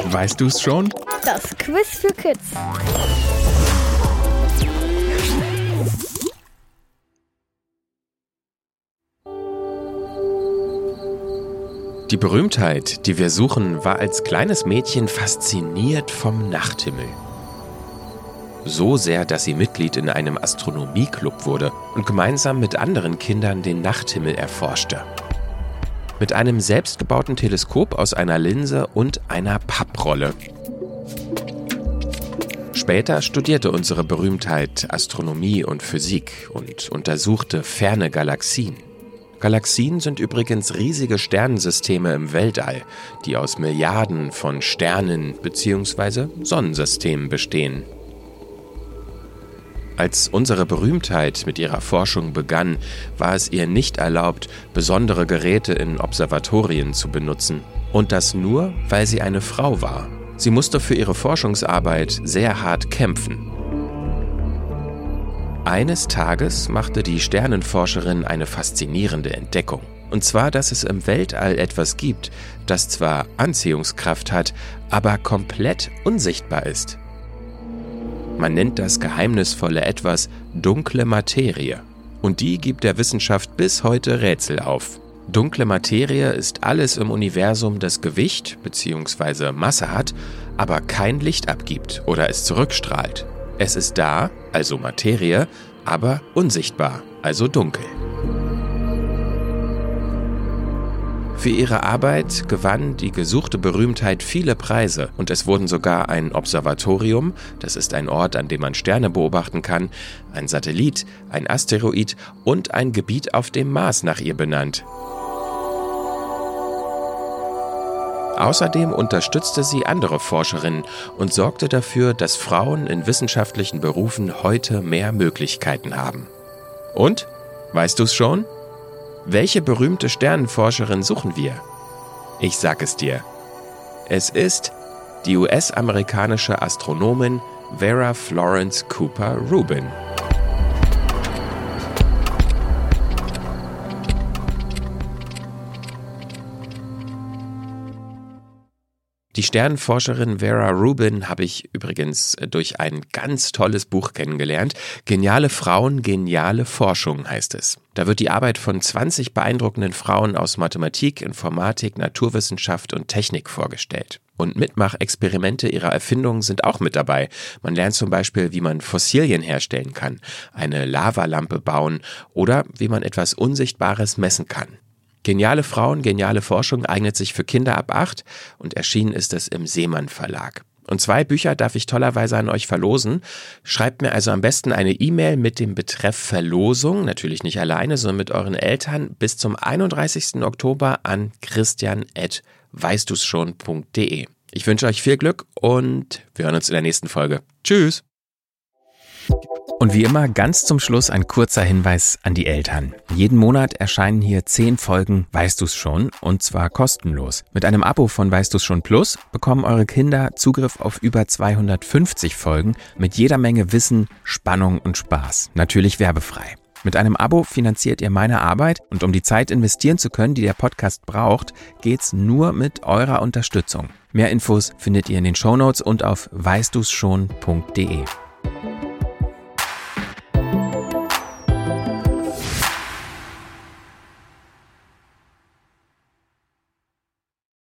Weißt du's schon? Das Quiz für Kids. Die Berühmtheit, die wir suchen, war als kleines Mädchen fasziniert vom Nachthimmel. So sehr, dass sie Mitglied in einem Astronomieklub wurde und gemeinsam mit anderen Kindern den Nachthimmel erforschte. Mit einem selbstgebauten Teleskop aus einer Linse und einer Papprolle. Später studierte unsere Berühmtheit Astronomie und Physik und untersuchte ferne Galaxien. Galaxien sind übrigens riesige Sternensysteme im Weltall, die aus Milliarden von Sternen bzw. Sonnensystemen bestehen. Als unsere Berühmtheit mit ihrer Forschung begann, war es ihr nicht erlaubt, besondere Geräte in Observatorien zu benutzen. Und das nur, weil sie eine Frau war. Sie musste für ihre Forschungsarbeit sehr hart kämpfen. Eines Tages machte die Sternenforscherin eine faszinierende Entdeckung. Und zwar, dass es im Weltall etwas gibt, das zwar Anziehungskraft hat, aber komplett unsichtbar ist. Man nennt das geheimnisvolle Etwas dunkle Materie. Und die gibt der Wissenschaft bis heute Rätsel auf. Dunkle Materie ist alles im Universum, das Gewicht bzw. Masse hat, aber kein Licht abgibt oder es zurückstrahlt. Es ist da, also Materie, aber unsichtbar, also dunkel. Für ihre Arbeit gewann die gesuchte Berühmtheit viele Preise und es wurden sogar ein Observatorium, das ist ein Ort, an dem man Sterne beobachten kann, ein Satellit, ein Asteroid und ein Gebiet auf dem Mars nach ihr benannt. Außerdem unterstützte sie andere Forscherinnen und sorgte dafür, dass Frauen in wissenschaftlichen Berufen heute mehr Möglichkeiten haben. Und? Weißt du's schon? Welche berühmte Sternenforscherin suchen wir? Ich sag es dir. Es ist die US-amerikanische Astronomin Vera Florence Cooper Rubin. Die Sternenforscherin Vera Rubin habe ich übrigens durch ein ganz tolles Buch kennengelernt. Geniale Frauen, geniale Forschung heißt es. Da wird die Arbeit von 20 beeindruckenden Frauen aus Mathematik, Informatik, Naturwissenschaft und Technik vorgestellt. Und Mitmachexperimente ihrer Erfindungen sind auch mit dabei. Man lernt zum Beispiel, wie man Fossilien herstellen kann, eine Lavalampe bauen oder wie man etwas Unsichtbares messen kann. Geniale Frauen, geniale Forschung eignet sich für Kinder ab 8 und erschienen ist es im Seemann Verlag. Und 2 Bücher darf ich tollerweise an euch verlosen. Schreibt mir also am besten eine E-Mail mit dem Betreff Verlosung, natürlich nicht alleine, sondern mit euren Eltern, bis zum 31. Oktober an christian@weißduschon.de. Ich wünsche euch viel Glück und wir hören uns in der nächsten Folge. Tschüss! Und wie immer ganz zum Schluss ein kurzer Hinweis an die Eltern. Jeden Monat erscheinen hier 10 Folgen Weißt du's schon? Und zwar kostenlos. Mit einem Abo von Weißt du's schon Plus bekommen eure Kinder Zugriff auf über 250 Folgen mit jeder Menge Wissen, Spannung und Spaß. Natürlich werbefrei. Mit einem Abo finanziert ihr meine Arbeit und um die Zeit investieren zu können, die der Podcast braucht, geht's nur mit eurer Unterstützung. Mehr Infos findet ihr in den Shownotes und auf weißduschon.de.